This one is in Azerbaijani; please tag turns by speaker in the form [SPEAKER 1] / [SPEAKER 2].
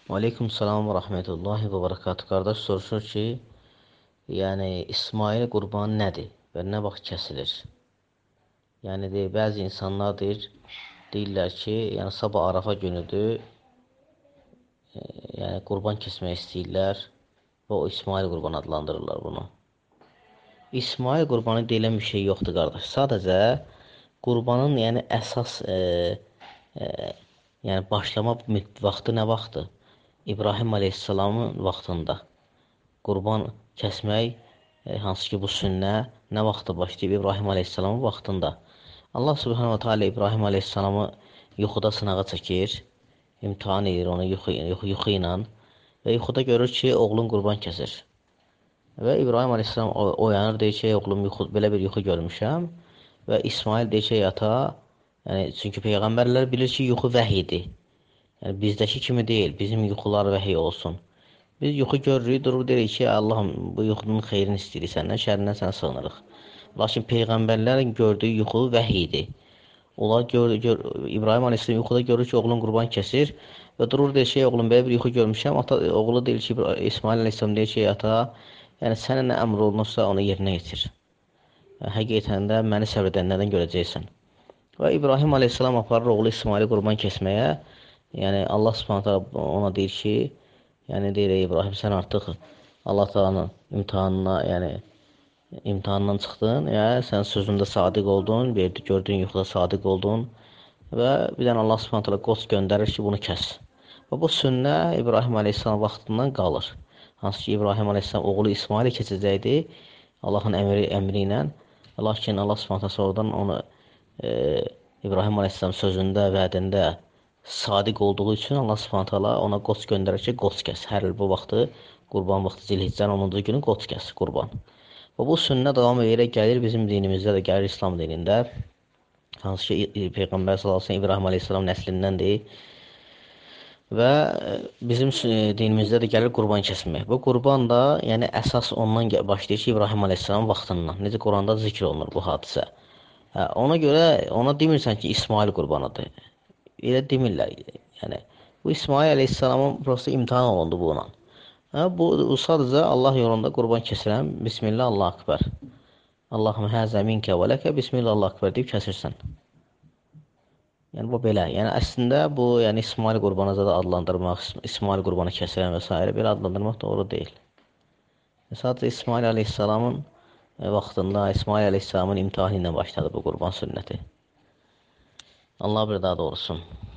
[SPEAKER 1] Aleyküm salam və rəhmətullahi və barakatuhu. Qardaş soruşur ki, yəni İsmail qurbanı nədir və nə vaxt kəsilir? Yəni bəzi insanlar deyirlər ki, yəni sabah Arafa günüdür, yəni qurban kəsmək istəyirlər və o İsmail qurbanı adlandırırlar bunu. İsmail qurbanı deyilən bir şey yoxdur, qardaş. Sadəcə qurbanın yəni əsas yəni başlama vaxtı nə vaxtdır? İbrahim Aleyhisselamın vaxtında. Qurban kəsmək, hansı ki bu sünnə nə vaxtda başlayıb? İbrahim Aleyhisselamın vaxtında. Allah Subhanahu Teala İbrahim Aleyhisselamı yuxuda sınağa çəkir, imtihan edir onu yuxu ilə və yuxuda görür ki, oğlun qurban kəsir. Və İbrahim Aleyhisselam oyanır, deyir ki, oğlum belə bir yuxu görmüşəm və İsmail deyir ki, ata, yəni çünki peyğəmbərlər bilir ki, yuxu vəhidir. Yəni bizdəki kimi deyil, bizim yuxular vəhiy olsun. Biz yuxu görürük, durur deyirik ki, Allahım bu yuxunun xeyrini istəyirik səndən, şərrindən sənə sığınırıq. Lakin peyğəmbərlərin gördüyü yuxu vəhidir. Onlar İbrahim Aleyhisselam yuxuda görür ki, oğlun qurban kəsir və durur deyir ki, oğlum belə bir yuxu görmüşəm. Oğlu deyir ki, İsmail Aleyhisselam deyir ki, ata, yəni sənə nə əmr olunursa onu yerinə yetir. Həqiqətən də məni səbr edənlərdən görəcəksən. Və İbrahim Aleyhisselam aparır oğlu İsmaili qurban kəsməyə. Yəni Allah Subhanahu ona deyir ki, yəni deyir İbrahim sən artıq Allah Taala'nın imtahanına, yəni imtahandan çıxdın, yəni sən sözündə sadiq oldun, gördüyün yuxuda sadiq oldun və bir dənə Allah Subhanahu taala qoç göndərir ki, bunu kəs. Və bu sünnə İbrahim Əleyhisselam vaxtından qalır. Hansı ki İbrahim Əleyhisselam oğlu İsmaili keçəcəkdi Allahın əmri ilə. Lakin Allah Subhanahu taala sonradan onu İbrahim Əleyhisselam sözündə, vədində sadiq olduğu üçün Allah Subhanahu taala ona qoç göndərir ki, qoç kəs. Hər il bu vaxtı qurban vaxtı Zilhiccənin 10-cu günü qoç kəs, qurban. Və bu sünnə davam edərək gəlir bizim dinimizdə də, gəlir İslam dinində. Hansı ki Peyğəmbər sallallahu əleyhi və səlləm İbrahim əleyhissalam nəslindən və bizim dinimizdə də gəlir qurban kəsmək. Bu qurban da, yəni əsas ondan başlayır ki, İbrahim əleyhissalam vaxtından. Necə Quranda zikr olunur bu hadisə. Ona görə ona demirsən ki, İsmail qurbanıdır. Elə demirlər. Yəni bu İsmail əleyhissalamın prosta imtahan olundu bununla. Bu sadəcə Allah yolunda qurban kəsirəm. Bismillah, Allahu Akbar. Allahumma həzə minkə və ləkə bismillah, Allahu Akbar deyib kəsirsən. Yəni bu belə. Yəni əslində bu, yəni İsmail qurbanı da adlandırmaq, İsmail qurbanı kəsirəm və s. belə adlandırmaq doğru deyil. Sadəcə İsmail əleyhissalamın vaxtında İsmail əleyhissalamın imtahanı ilə başladı bu qurban sünnəti. Allah bir daha doğrusun.